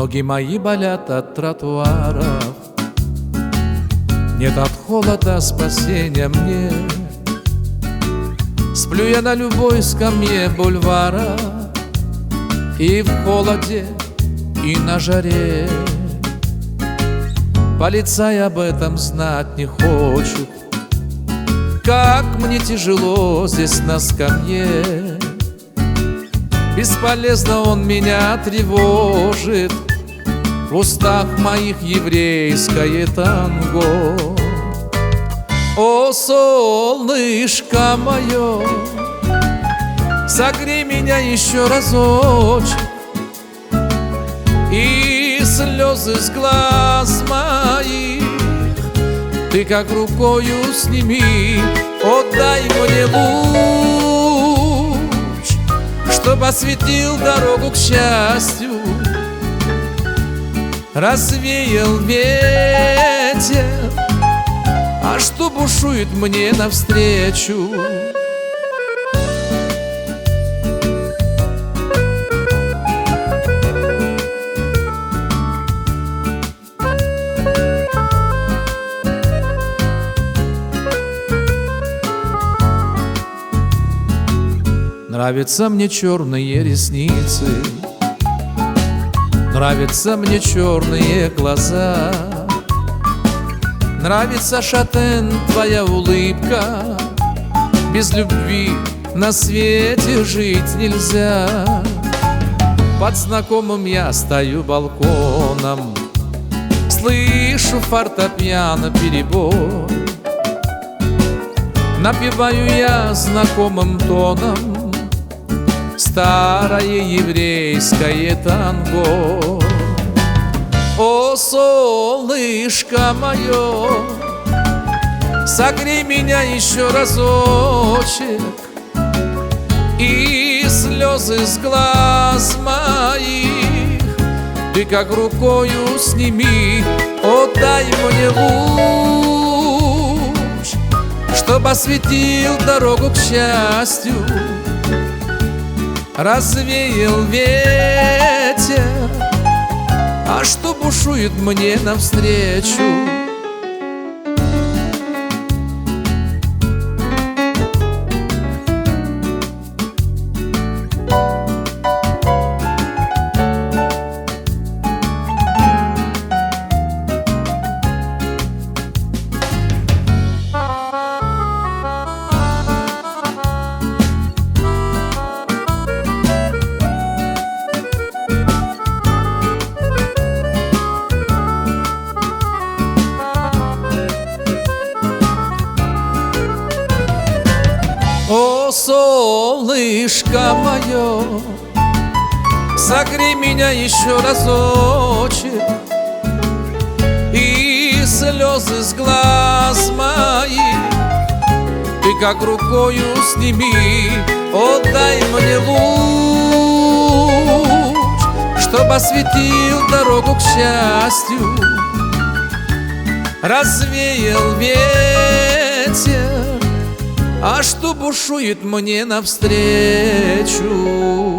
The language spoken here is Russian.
Ноги мои болят от тротуаров, нет от холода спасения мне. Сплю я на любой скамье бульвара, и в холоде, и на жаре. Полицай об этом знать не хочет, как мне тяжело здесь на скамье. Бесполезно он меня тревожит, в устах моих еврейское танго. О, солнышко мое, согрей меня еще разочек, и слезы с глаз моих ты как рукою сними. Отдай мне луч, чтоб осветил дорогу к счастью, развеял ветер, а что бушует мне навстречу. Нравятся мне черные ресницы, нравятся мне черные глаза, нравится, шатен, твоя улыбка. Без любви на свете жить нельзя. Под знакомым я стою балконом, слышу фортепиано перебор. Напеваю я знакомым тоном старое еврейское танго. О, солнышко мое, согрей меня еще разочек, и слезы с глаз моих ты как рукою сними. Отдай мне луч, чтоб осветил дорогу к счастью, развеял ветер, а что бушует мне навстречу. О, солнышко мое, согрей меня еще разочек, и слезы с глаз моих ты как рукою сними. Отдай мне луч, чтоб осветил дорогу к счастью, развеял ветер, а что бушует мне навстречу.